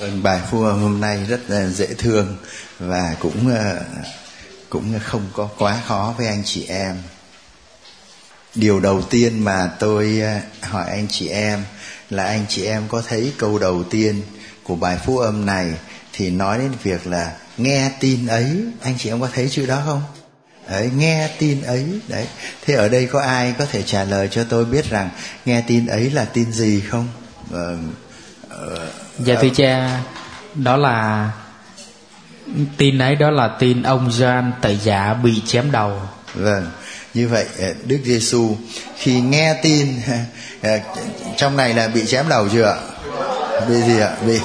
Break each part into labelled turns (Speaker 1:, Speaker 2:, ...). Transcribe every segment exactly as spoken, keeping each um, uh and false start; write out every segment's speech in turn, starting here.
Speaker 1: Bài phúc âm hôm nay rất là dễ thương và cũng cũng không có quá khó với anh chị em. Điều đầu tiên mà tôi hỏi anh chị em là anh chị em có thấy câu đầu tiên của bài phúc âm này thì nói đến việc là nghe tin ấy. Anh chị em có thấy chữ đó không? Đấy, nghe tin ấy. Đấy. Thế ở đây có ai có thể trả lời cho tôi biết rằng nghe tin ấy là tin gì không? Ờ,
Speaker 2: ờ, dạ thưa cha, đó là tin ấy, đó là tin ông Gioan Tẩy Giả bị chém đầu.
Speaker 1: Vâng, như vậy Đức Giêsu khi nghe tin, trong này là bị chém đầu chưa ạ? Bị gì ạ? Bị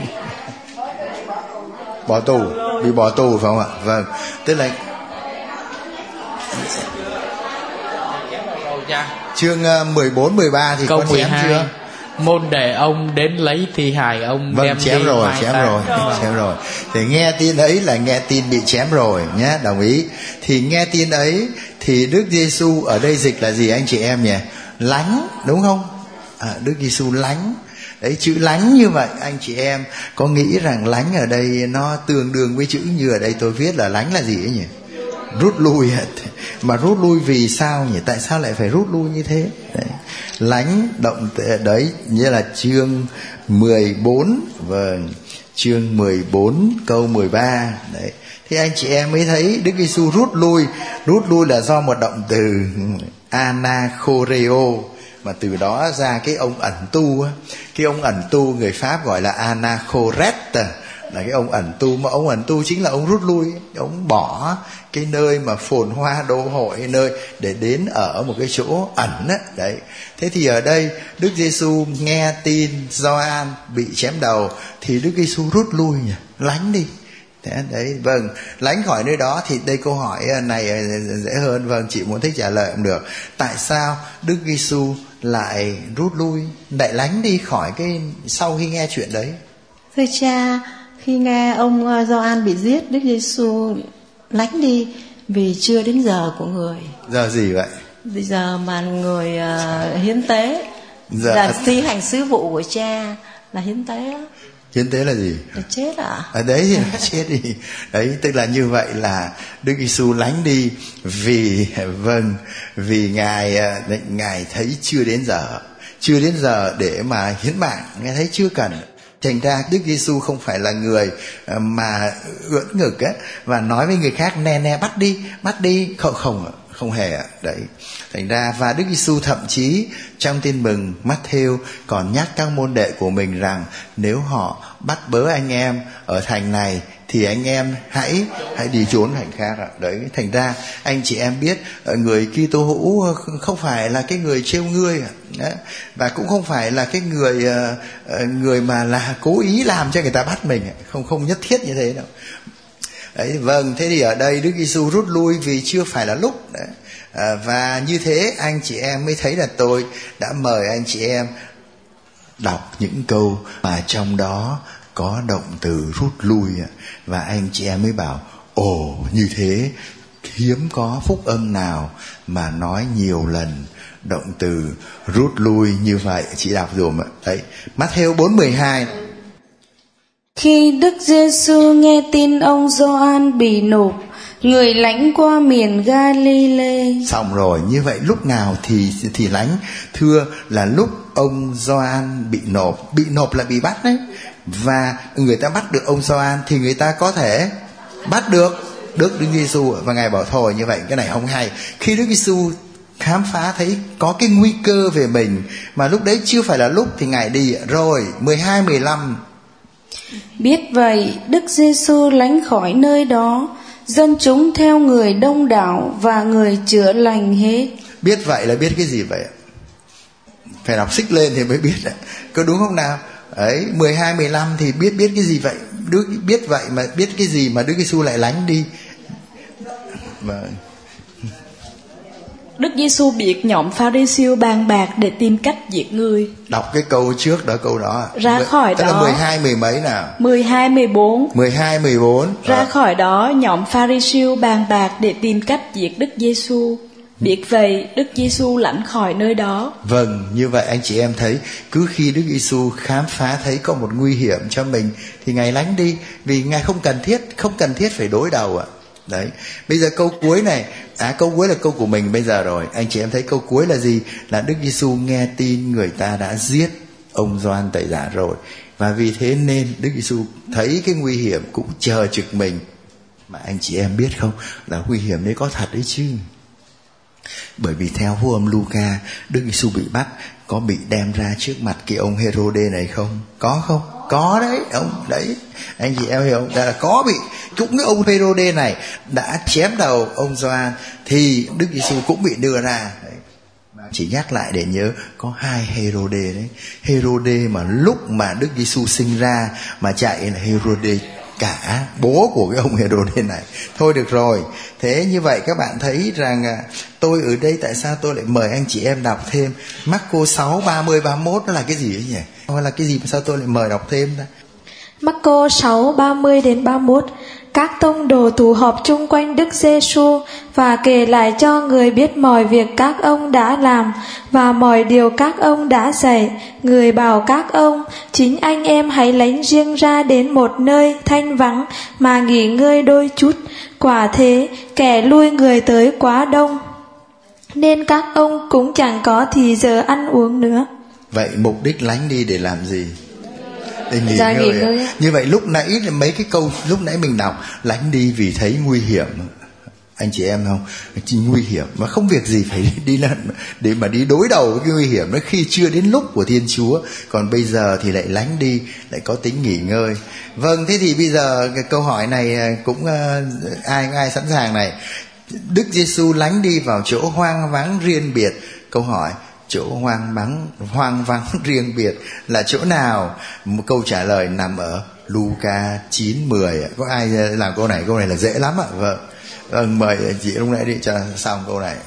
Speaker 1: bỏ tù, bị bỏ tù phải không ạ? Vâng, tức là chương mười bốn, mười ba thì
Speaker 2: câu
Speaker 1: có chém chưa?
Speaker 2: Môn đệ ông đến lấy thi hài ông,
Speaker 1: vâng,
Speaker 2: đem
Speaker 1: chém
Speaker 2: đi
Speaker 1: rồi,
Speaker 2: mai
Speaker 1: chém
Speaker 2: ta.
Speaker 1: rồi, chém rồi. Thì nghe tin ấy là nghe tin bị chém rồi nhé, đồng ý. Thì nghe tin ấy thì Đức Giêsu ở đây dịch là gì anh chị em nhỉ? Lánh, đúng không? À, Đức Giêsu lánh. Đấy, chữ lánh như vậy anh chị em có nghĩ rằng lánh ở đây nó tương đương với chữ như ở đây tôi viết là lánh là gì ấy nhỉ? Rút lui. Mà rút lui vì sao nhỉ? Tại sao lại phải rút lui như thế? Đấy. Lánh động đấy như là chương mười bốn, vâng, chương mười bốn câu mười ba. Đấy. Thì anh chị em mới thấy Đức Giêsu rút lui. Rút lui là do một động từ anachoreo, mà từ đó ra cái ông ẩn tu. Cái ông ẩn tu người Pháp gọi là anachorete, là cái ông ẩn tu. Mà ông ẩn tu chính là ông rút lui, ông bỏ cái nơi mà phồn hoa đô hội, nơi để đến ở một cái chỗ ẩn á. Đấy. Thế thì ở đây Đức Giêsu nghe tin Gioan bị chém đầu thì Đức Giêsu rút lui nhỉ, lánh đi. Thế đấy, vâng, lánh khỏi nơi đó. Thì đây câu hỏi này dễ hơn, vâng, chị muốn thích trả lời cũng được. Tại sao Đức Giêsu lại rút lui, lại lánh đi khỏi cái sau khi nghe chuyện đấy?
Speaker 3: Thưa cha, khi nghe ông Gioan bị giết, Đức Giêsu lánh đi vì chưa đến giờ của người.
Speaker 1: Giờ gì vậy?
Speaker 3: Bây giờ mà người uh, hiến tế,
Speaker 1: giờ...
Speaker 3: là thi hành sứ vụ của cha là hiến tế đó.
Speaker 1: Hiến tế là gì?
Speaker 3: Là chết à?
Speaker 1: À, đấy thì là chết đi. Đấy, tức là như vậy là Đức Giêsu lánh đi vì vâng, vì ngài ngài thấy chưa đến giờ, chưa đến giờ để mà hiến mạng, ngài thấy chưa cần. Thành ra Đức Giêsu không phải là người mà ưỡn ngực á và nói với người khác nè nè bắt đi, bắt đi, không không không hề ạ. Đấy. Thành ra và Đức Giêsu thậm chí trong Tin mừng Matthew còn nhắc các môn đệ của mình rằng nếu họ bắt bớ anh em ở thành này thì anh em hãy hãy đi trốn thành khác ạ. Đấy, thành ra anh chị em biết người Kitô hữu không phải là cái người trêu ngươi ạ. Và cũng không phải là cái người người mà là cố ý làm cho người ta bắt mình, không không nhất thiết như thế đâu. Đấy, vâng, thế thì ở đây Đức Giêsu rút lui vì chưa phải là lúc. Đấy. À, và như thế anh chị em mới thấy là tôi đã mời anh chị em đọc những câu mà trong đó có động từ rút lui, và anh chị em mới bảo ồ, như thế hiếm có phúc âm nào mà nói nhiều lần động từ rút lui như vậy. Chị đọc dùm ạ. Đấy, Matthew bốn mười hai.
Speaker 4: Khi Đức Giêsu nghe tin ông Gioan bị nộp, người lánh qua miền Galile.
Speaker 1: Xong rồi, như vậy lúc nào thì thì lánh? Thưa là lúc ông Gioan bị nộp. Bị nộp là bị bắt đấy. Và người ta bắt được ông Gioan thì người ta có thể bắt được Đức Đức Giêsu. Và ngài bảo thôi, như vậy cái này không hay. Khi Đức Giêsu khám phá thấy có cái nguy cơ về mình mà lúc đấy chưa phải là lúc thì ngài đi rồi. Mười hai mười lăm.
Speaker 4: Biết vậy, Đức Giêsu lánh khỏi nơi đó, dân chúng theo người đông đảo và người chữa lành hết.
Speaker 1: Biết vậy là biết cái gì vậy? Phải đọc xích lên thì mới biết đấy. Có đúng không nào? Ấy, mười hai mười lăm thì biết biết cái gì vậy? Đức biết vậy mà biết cái gì mà Đức Giêsu lại lánh đi? Vâng.
Speaker 5: Đức Giêsu biệt nhóm Pha-ri-siêu bàn bạc để tìm cách giết người.
Speaker 1: Đọc cái câu trước đó, câu đó.
Speaker 5: Ra M- khỏi
Speaker 1: tức
Speaker 5: đó.
Speaker 1: là mười hai mười mấy nào?
Speaker 5: mười hai mười bốn.
Speaker 1: mười hai mười bốn.
Speaker 5: Ra
Speaker 1: à.
Speaker 5: khỏi đó, nhóm Pha-ri-siêu bàn bạc để tìm cách giết Đức Giêsu. Biết vậy, Đức Giêsu lánh khỏi nơi đó.
Speaker 1: Vâng, như vậy anh chị em thấy, cứ khi Đức Giêsu khám phá thấy có một nguy hiểm cho mình thì Ngài lánh đi, vì Ngài không cần thiết, không cần thiết phải đối đầu ạ. Đấy, bây giờ câu cuối này, à câu cuối là câu của mình bây giờ rồi. Anh chị em thấy câu cuối là gì? Là Đức Giêsu nghe tin người ta đã giết ông Gioan Tẩy Giả rồi, và vì thế nên Đức Giêsu thấy cái nguy hiểm cũng chờ trực mình. Mà anh chị em biết không, là nguy hiểm đấy có thật đấy chứ. Bởi vì theo Phúc âm Luca, Đức Giêsu bị bắt có bị đem ra trước mặt cái ông Hê-rô-đê này không? Có không? Có đấy, ông đấy. Anh chị em hiểu không? Là có bị, cũng cái ông Hê-rô-đê này đã chém đầu ông Gioan thì Đức Giêsu cũng bị đưa ra. Đấy. Chỉ nhắc lại để nhớ, có hai Hê-rô-đê đấy. Hê-rô-đê mà lúc mà Đức Giêsu sinh ra mà chạy là Hê-rô-đê cả, bố của cái ông Hê-rô-đê này. Thôi được rồi. Thế như vậy các bạn thấy rằng tôi ở đây tại sao tôi lại mời anh chị em đọc thêm Mác-cô sáu, ba mươi, ba mươi mốt, nó là cái gì ấy nhỉ? Nó là cái gì mà sao tôi lại mời đọc thêm đó?
Speaker 6: Mác-cô sáu, ba mươi đến ba mươi mốt. Các tông đồ tụ họp chung quanh Đức Giê-xu và kể lại cho người biết mọi việc các ông đã làm và mọi điều các ông đã dạy. Người bảo các ông, chính anh em hãy lánh riêng ra đến một nơi thanh vắng mà nghỉ ngơi đôi chút. Quả thế, kẻ lui người tới quá đông, nên các ông cũng chẳng có thì giờ ăn uống nữa.
Speaker 1: Vậy mục đích lánh đi để làm gì? Để nghỉ
Speaker 6: Ra
Speaker 1: ngơi.
Speaker 6: nghỉ ngơi.
Speaker 1: Như vậy lúc nãy mấy cái câu lúc nãy mình đọc, lánh đi vì thấy nguy hiểm. Anh chị em không? Chỉ nguy hiểm mà không việc gì phải đi lần để mà đi đối đầu với cái nguy hiểm đó khi chưa đến lúc của Thiên Chúa. Còn bây giờ thì lại lánh đi, lại có tính nghỉ ngơi. Vâng, thế thì bây giờ cái câu hỏi này cũng uh, ai ai sẵn sàng này. Đức Giêsu lánh đi vào chỗ hoang vắng riêng biệt. Câu hỏi, chỗ hoang vắng hoang vắng riêng biệt là chỗ nào? Một câu trả lời nằm ở Luca chín mười. Có ai làm câu này? Câu này là dễ lắm ạ. Vâng. Vâng, mời chị lúc nãy đi cho xong câu này.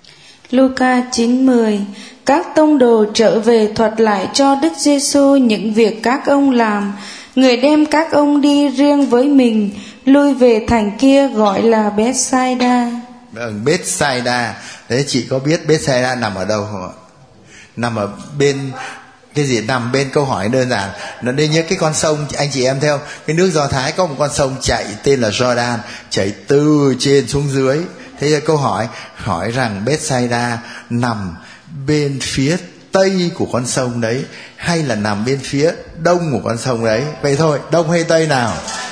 Speaker 4: Luca chín mười. Các tông đồ trở về thuật lại cho Đức Giêsu những việc các ông làm. Người đem các ông đi riêng với mình, lui về thành kia gọi là Bethsaida.
Speaker 1: Vâng, Bethsaida. Thế chị có biết Bethsaida nằm ở đâu không ạ? Nằm ở bên cái gì? Nằm bên câu hỏi đơn giản. Nó đây nhớ cái con sông, anh chị em theo cái nước Do Thái có một con sông chạy tên là Jordan, chảy từ trên xuống dưới. Thế là câu hỏi hỏi rằng Bethsaida nằm bên phía tây của con sông đấy hay là nằm bên phía đông của con sông đấy? Vậy thôi, đông hay tây nào?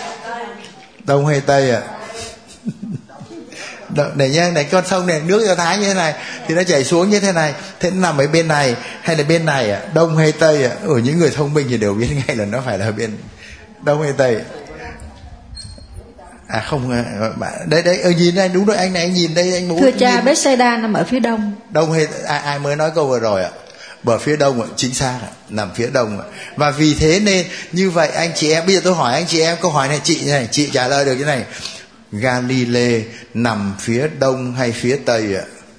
Speaker 1: Đông hay tây ạ? À? Này nhá, này con sông này, nước Do Thái như thế này thì nó chảy xuống như thế này, thế nó nằm ở bên này hay là bên này ạ? À? Đông hay tây ạ? À? Ở những người thông minh thì đều biết ngay là nó phải là bên đông hay tây. À không, đấy đấy, ở nhìn đây đúng rồi, anh này anh nhìn đây anh muốn.
Speaker 3: Thưa cha, Bethsaida nằm ở phía đông.
Speaker 1: Đông hay ai, ai mới nói câu vừa rồi ạ? Bờ phía đông ạ, chính xác ạ, nằm phía đông ạ. Và vì thế nên như vậy anh chị em, bây giờ tôi hỏi anh chị em câu hỏi này, chị này, chị trả lời được cái này. Galilee nằm phía đông hay phía tây ạ?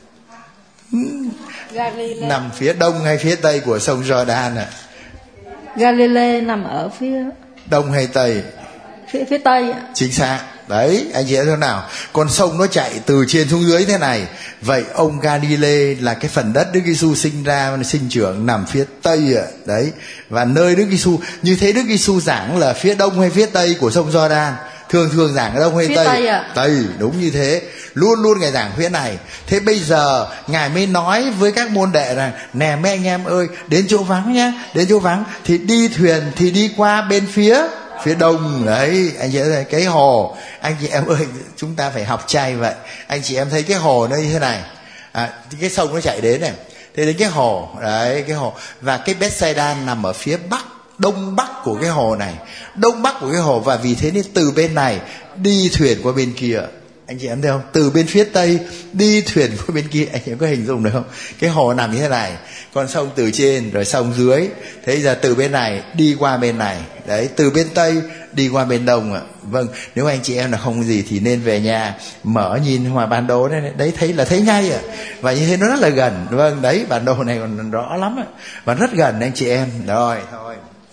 Speaker 3: Galilee.
Speaker 1: Nằm phía đông hay phía tây của sông Jordan ạ?
Speaker 3: Galilee nằm ở phía
Speaker 1: đông hay tây?
Speaker 3: Phía phía tây ạ.
Speaker 1: Chính xác. Đấy, anh chị em thế nào? Con sông nó chạy từ trên xuống dưới thế này. Vậy ông Galilee là cái phần đất Đức Giêsu sinh ra, sinh trưởng nằm phía tây ạ. Đấy. Và nơi Đức Giêsu, như thế Đức Giêsu giảng là phía đông hay phía tây của sông Jordan? Thường thường giảng ở đông hay
Speaker 3: phía
Speaker 1: tây?
Speaker 3: Tây ạ.
Speaker 1: Tây, đúng như thế. Luôn luôn Ngài giảng phía này. Thế bây giờ Ngài mới nói với các môn đệ rằng, nè mấy anh em ơi, đến chỗ vắng nhá, đến chỗ vắng thì đi thuyền thì đi qua bên phía phía đông. Đấy, anh chị em thấy cái hồ, anh chị em ơi, chúng ta phải học chay vậy. Anh chị em thấy cái hồ nó như thế này, à, cái sông nó chạy đến này, thế đến cái hồ, đấy cái hồ, và cái Bethsaida nằm ở phía bắc, đông bắc của cái hồ này, đông bắc của cái hồ. Và vì thế nên từ bên này đi thuyền qua bên kia, anh chị em thấy không? Từ bên phía tây đi thuyền qua bên kia, anh chị em có hình dung được không? Cái hồ nằm như thế này, con sông từ trên rồi sông dưới. Thế giờ từ bên này đi qua bên này, đấy, từ bên tây đi qua bên đông ạ. Vâng, nếu anh chị em là không gì thì nên về nhà mở nhìn hòa bản đồ đấy, đấy thấy là thấy ngay ạ. Và như thế nó rất là gần. Vâng, đấy bản đồ này còn rõ lắm ạ, và rất gần anh chị em. Rồi thôi,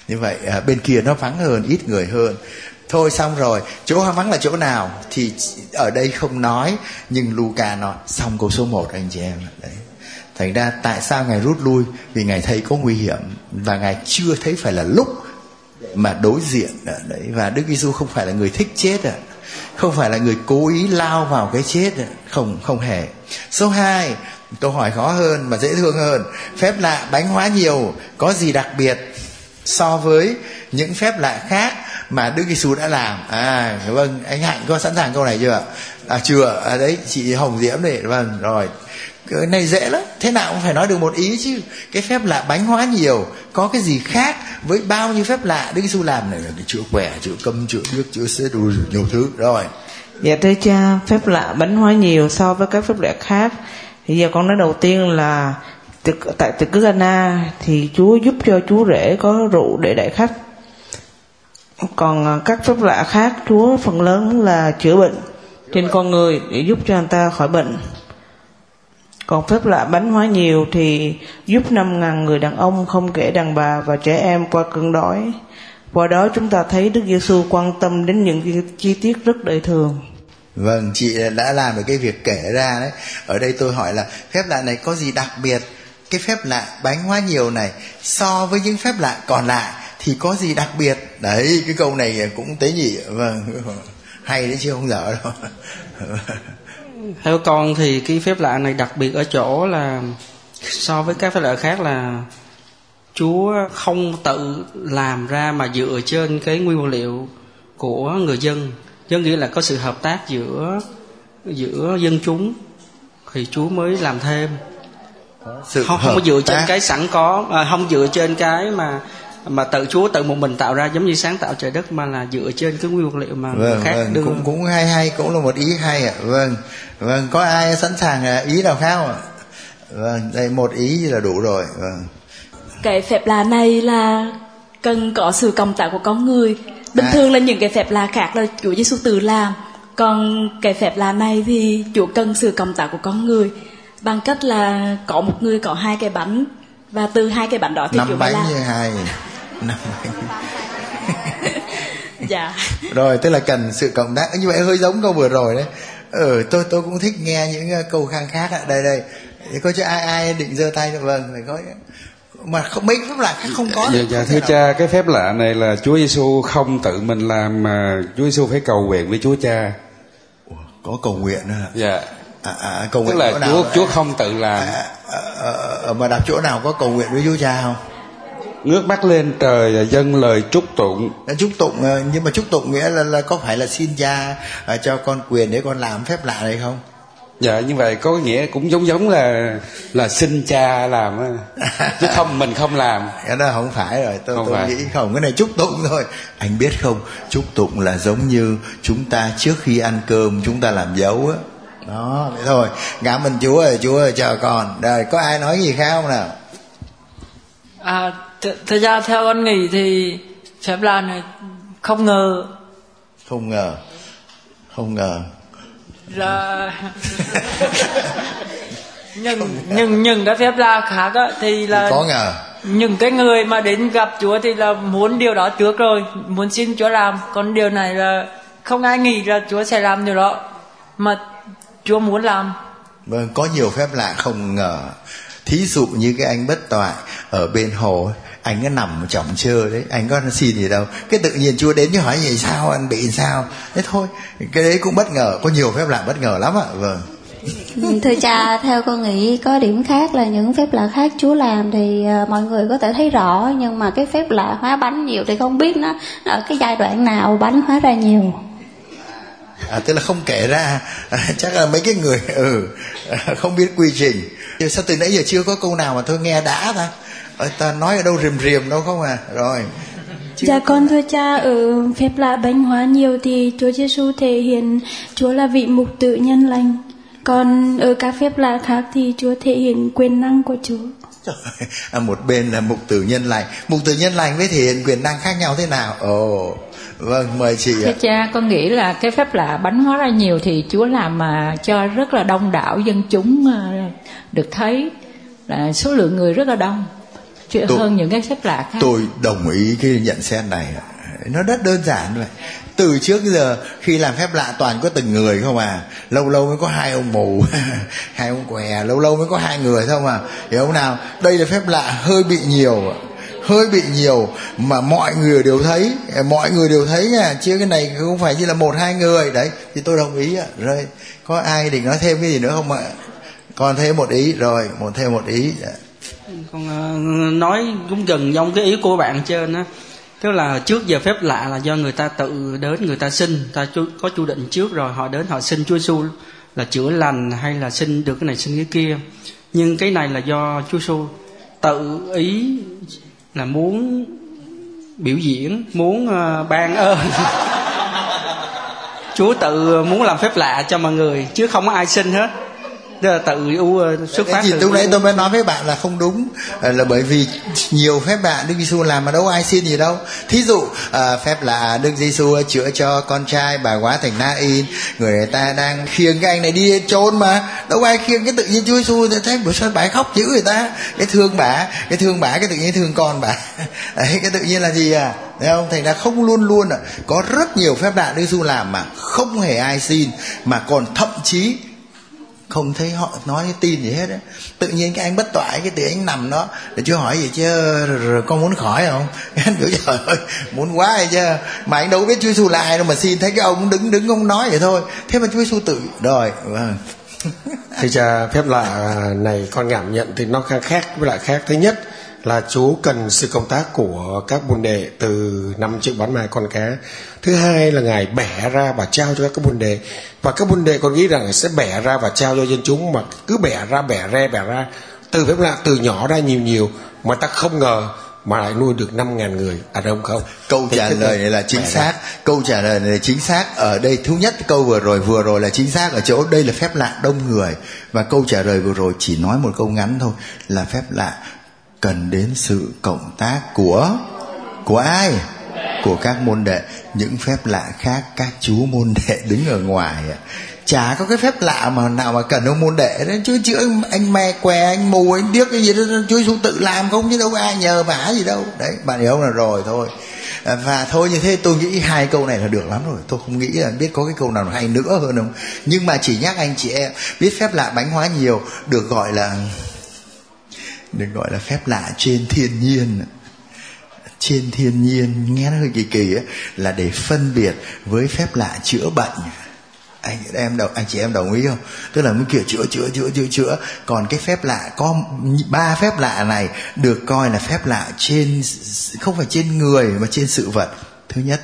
Speaker 1: Như vậy à, bên kia nó vắng hơn, ít người hơn. Thôi xong rồi, chỗ vắng là chỗ nào thì ở đây không nói, nhưng Luca nói xong câu số một anh chị em. Đấy. Thành ra tại sao Ngài rút lui? Vì Ngài thấy có nguy hiểm và Ngài chưa thấy phải là lúc mà đối diện. Đấy. Và Đức Giêsu không phải là người thích chết, không phải là người cố ý lao vào cái chết, không không hề. Số hai, câu hỏi khó hơn mà dễ thương hơn. Phép lạ bánh hóa nhiều có gì đặc biệt so với những phép lạ khác mà Đức Giêsu đã làm? À vâng, anh Hạnh có sẵn sàng câu này chưa? À chưa, à, đấy chị Hồng Diễm này, vâng rồi. Cái này dễ lắm, thế nào cũng phải nói được một ý chứ. Cái phép lạ bánh hóa nhiều có cái gì khác với bao nhiêu phép lạ Đức Giêsu làm? Này là cái chữa khỏe, chữa câm, chữa điếc, chữa sét, nhiều thứ. Rồi.
Speaker 7: Dạ thưa cha, phép lạ bánh hóa nhiều so với các phép lạ khác. Thì giờ con nói đầu tiên là tại tiệc cưới Cana thì Chúa giúp cho chú rể có rượu để đãi khách. Còn các phép lạ khác Chúa phần lớn là chữa bệnh trên con người để giúp cho người ta khỏi bệnh. Còn phép lạ bánh hóa nhiều thì giúp năm ngàn người đàn ông không kể đàn bà và trẻ em qua cơn đói. Qua đó chúng ta thấy Đức Giêsu quan tâm đến những chi tiết rất đời thường.
Speaker 1: Vâng, chị đã làm được cái việc kể ra đấy. Ở đây tôi hỏi là phép lạ này có gì đặc biệt? Cái phép lạ bánh hóa nhiều này so với những phép lạ còn lại thì có gì đặc biệt? Đấy, cái câu này cũng tế nhị. Vâng, hay đấy chứ không dở đâu.
Speaker 8: Theo con thì cái phép lạ này đặc biệt ở chỗ là so với các phép lạ khác là Chúa không tự làm ra mà dựa trên cái nguyên liệu của người dân. Có nghĩa là có sự hợp tác giữa giữa dân chúng thì Chúa mới làm thêm.
Speaker 1: Sự
Speaker 8: không không có dựa trên cái sẵn có, à, không dựa trên cái mà mà tự Chúa tự một mình tạo ra giống như sáng tạo trời đất, mà là dựa trên cái nguyên liệu mà
Speaker 1: vâng,
Speaker 8: khác
Speaker 1: vâng,
Speaker 8: đưa.
Speaker 1: cũng cũng hay hay, cũng là một ý hay ạ. Vâng, vâng, có ai sẵn sàng ý nào khác không ạ? Vâng, đây một ý là đủ rồi. Vâng.
Speaker 5: Cái phép lạ này là cần có sự cộng tác của con người. Bình
Speaker 1: à.
Speaker 5: thường là những cái phép lạ khác là Chúa Giêsu tự làm, còn cái phép lạ này thì Chúa cần sự cộng tác của con người bằng cách là có một người có hai cái bánh và từ hai cái bánh đó thì
Speaker 1: năm
Speaker 5: Chúa
Speaker 1: bánh
Speaker 5: làm.
Speaker 1: như hai năm bánh.
Speaker 5: Dạ.
Speaker 1: Rồi, tức là cần sự cộng tác. Như vậy hơi giống câu vừa rồi đấy. Ừ, tôi tôi cũng thích nghe những câu khang khác ạ. Đây đây, có chứ ai ai định giơ tay được? Vâng, phải có mà không, mấy phép lạ khác không có.
Speaker 9: Dạ, dạ thưa cha, cái phép lạ này là Chúa Giêsu không tự mình làm mà Chúa Giêsu phải cầu nguyện với Chúa Cha.
Speaker 1: Ủa, có cầu nguyện nữa hả?
Speaker 9: Dạ.
Speaker 1: À, à, cầu nguyện
Speaker 9: tức là Chúa Chúa không tự làm.
Speaker 1: À, à, à, à, mà đọc chỗ nào có cầu nguyện với Chúa Cha không?
Speaker 9: Ngước mắt lên trời dâng lời chúc tụng.
Speaker 1: Chúc tụng, nhưng mà chúc tụng nghĩa là, là có phải là xin Cha à, cho con quyền để con làm phép lạ này không?
Speaker 9: Dạ, như vậy có nghĩa cũng giống giống là là xin Cha làm á, chứ không mình không làm.
Speaker 1: Cái đó không phải rồi, tôi,
Speaker 9: không
Speaker 1: tôi
Speaker 9: phải.
Speaker 1: nghĩ không, cái này chúc tụng thôi. Anh biết không, chúc tụng là giống như chúng ta trước khi ăn cơm chúng ta làm dấu á. Đó, vậy thôi. Cảm ơn Chúa ơi, Chúa ơi chờ con. Rồi, có ai nói gì khác không nào?
Speaker 10: À, th- thật ra theo con nghĩ thì phép lạ này không ngờ.
Speaker 1: Không ngờ. Không ngờ.
Speaker 10: Là nhưng nhưng những cái phép lạ khác á, thì là
Speaker 1: có ngờ.
Speaker 10: Những cái người mà đến gặp Chúa thì là muốn điều đó trước rồi, muốn xin Chúa làm. Còn điều này là không ai nghĩ là Chúa sẽ làm điều đó, mà Chúa muốn làm.
Speaker 1: Vâng, có nhiều phép lạ không ngờ. Thí dụ như cái anh bất toại ở bên hồ, anh cứ nằm chỏng chơ đấy, anh có xin gì đâu, cái tự nhiên Chúa đến chứ hỏi gì sao anh bị sao, thế thôi. Cái đấy cũng bất ngờ, có nhiều phép lạ bất ngờ lắm ạ. Vâng.
Speaker 11: Thưa cha, theo con nghĩ có điểm khác là những phép lạ khác Chúa làm thì uh, mọi người có thể thấy rõ, nhưng mà cái phép lạ hóa bánh nhiều thì không biết nó ở cái giai đoạn nào bánh hóa ra nhiều.
Speaker 1: À, tức là không kể ra. À, chắc là mấy cái người ừ không biết quy trình. Nhưng sao từ nãy giờ chưa có câu nào mà tôi nghe đã ta? Ở ta nói ở đâu rìm rìm đâu không à? Rồi.
Speaker 12: Chứ... Dạ con thưa cha, ở phép lạ bánh hóa nhiều thì Chúa Giêsu thể hiện Chúa là vị mục tử nhân lành. Còn ở các phép lạ khác thì Chúa thể hiện quyền năng của Chúa.
Speaker 1: À, một bên là mục tử nhân lành, mục tử nhân lành với thể hiện quyền năng khác nhau thế nào? Ồ, oh, vâng, mời chị ạ.
Speaker 13: Thưa cha, con nghĩ là cái phép lạ bánh hóa ra nhiều thì Chúa làm mà cho rất là đông đảo dân chúng được thấy, là số lượng người rất là đông. chuyện
Speaker 1: tôi,
Speaker 13: hơn những cái phép lạ khác.
Speaker 1: Tôi đồng ý cái nhận xét này, nó rất đơn giản vậy. Từ trước giờ khi làm phép lạ toàn có từng người không à, lâu lâu mới có hai ông mù hai ông què, lâu lâu mới có hai người thôi mà, hiểu không nào? Đây là phép lạ hơi bị nhiều, hơi bị nhiều mà mọi người đều thấy, mọi người đều thấy nha, chứ cái này không phải chỉ là một hai người đấy. Thì tôi đồng ý ạ. Rồi có ai định nói thêm cái gì nữa không ạ? Còn thêm một ý, rồi một thêm một ý.
Speaker 8: Con uh, nói cũng gần giống cái ý của bạn trên á, tức là trước giờ phép lạ là do người ta tự đến, người ta xin, ta có chủ định trước rồi, họ đến họ xin Chúa Giêsu là chữa lành hay là xin được cái này xin cái kia. Nhưng cái này là do Chúa Giêsu tự ý là muốn biểu diễn, muốn uh, ban ơn. Chúa tự muốn làm phép lạ cho mọi người chứ không có ai xin hết. Đó là tự u xuất phát.
Speaker 1: Từ lúc nãy tôi mới nói với bạn là không đúng, là bởi vì nhiều phép lạ Đức Giêsu làm mà đâu ai xin gì đâu. Thí dụ à, phép lạ Đức Giêsu chữa cho con trai bà quá thành Na-in, người ta đang khiêng cái anh này đi chôn mà đâu ai khiêng, cái tự nhiên Chúa Giêsu thấy bữa sao bà khóc dữ người ta, cái thương bà, cái thương bà, cái tự nhiên thương con bà. Đấy, cái tự nhiên là gì à? Thấy không? Thành ra không luôn luôn à, có rất nhiều phép lạ Đức Giêsu làm mà không hề ai xin, mà còn thậm chí không thấy họ nói tin gì hết á. Tự nhiên cái anh bất toại, cái tự anh nằm đó để chưa hỏi gì chứ rồi, rồi con muốn khỏi không? Anh biểu trời ơi muốn quá hay chứ, mà anh đâu biết Chúa Giêsu là ai đâu mà xin, thấy cái ông đứng đứng không nói vậy thôi. Thế mà Chúa Giêsu tự rồi.
Speaker 14: Thì cha, phép lạ này con cảm nhận thì nó khác với lại khác. Thứ nhất là Chúa cần sự công tác của các môn đệ từ năm chiếc bánh mai con cá. Thứ hai là Ngài bẻ ra và trao cho các môn đệ, và các môn đệ còn nghĩ rằng sẽ bẻ ra và trao cho dân chúng, mà cứ bẻ ra bẻ ra bẻ ra từ phép lạ từ nhỏ ra nhiều nhiều mà ta không ngờ mà lại nuôi được năm ngàn người. À đúng không?
Speaker 1: Câu trả lời này là chính xác. Câu trả lời này là chính xác. Ở đây thứ nhất câu vừa rồi vừa rồi là chính xác ở chỗ đây là phép lạ đông người, và câu trả lời vừa rồi chỉ nói một câu ngắn thôi là phép lạ cần đến sự cộng tác của của ai? Của các môn đệ. Những phép lạ khác các chú môn đệ đứng ở ngoài, chả có cái phép lạ mà nào mà cần ông môn đệ đấy. Chứ chữa anh me què, anh mù, anh điếc cái gì đó Chúa Giêsu tự làm không, chứ đâu có ai nhờ vả gì đâu. Đấy, bạn hiểu không? Là rồi thôi. Và thôi như thế tôi nghĩ hai câu này là được lắm rồi. Tôi không nghĩ là biết có cái câu nào hay nữa hơn không. Nhưng mà chỉ nhắc anh chị em biết phép lạ bánh hóa nhiều được gọi là được gọi là phép lạ trên thiên nhiên. Trên thiên nhiên nghe nó hơi kỳ kỳ ấy, là để phân biệt với phép lạ chữa bệnh. Anh em đồng anh chị em đồng ý không? Tức là mới kiểu chữa chữa chữa chữa chữa. Còn cái phép lạ có ba phép lạ này được coi là phép lạ trên, không phải trên người mà trên sự vật. Thứ nhất,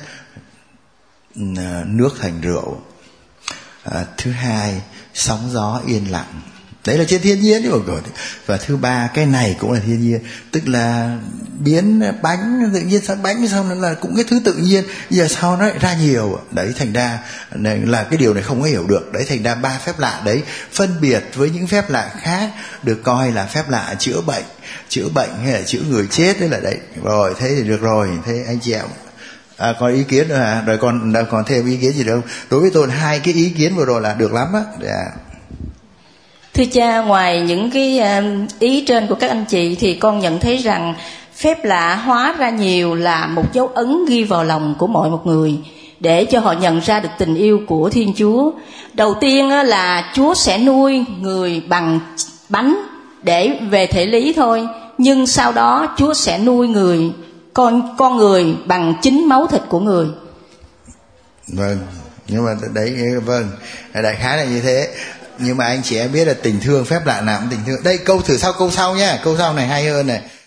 Speaker 1: nước thành rượu. À, thứ hai, sóng gió yên lặng. Đấy là trên thiên nhiên. Và thứ ba, cái này cũng là thiên nhiên, tức là biến bánh tự nhiên sang bánh, sao nó là cũng cái thứ tự nhiên, giờ sao nó lại ra nhiều. Đấy, thành ra là cái điều này không có hiểu được. Đấy, thành ra ba phép lạ đấy phân biệt với những phép lạ khác được coi là phép lạ chữa bệnh, chữa bệnh hay là chữa người chết. Đấy là đấy. Rồi, thế thì được rồi. Thế anh chị em à, có ý kiến nữa hả? Rồi còn còn thêm ý kiến gì đâu? Đối với tôi hai cái ý kiến vừa rồi là được lắm á. Dạ.
Speaker 15: Thưa cha, ngoài những cái ý trên của các anh chị thì con nhận thấy rằng phép lạ hóa ra nhiều là một dấu ấn ghi vào lòng của mọi một người để cho họ nhận ra được tình yêu của Thiên Chúa. Đầu tiên là Chúa sẽ nuôi người bằng bánh để về thể lý thôi, nhưng sau đó Chúa sẽ nuôi người con con người bằng chính máu thịt của người.
Speaker 1: Vâng, nhưng mà đấy, vâng, đại khái là như thế. Nhưng mà anh chị em biết là tình thương phép lạ nào cũng tình thương. Đây câu thử sau câu sau nhá, câu sau này hay hơn này.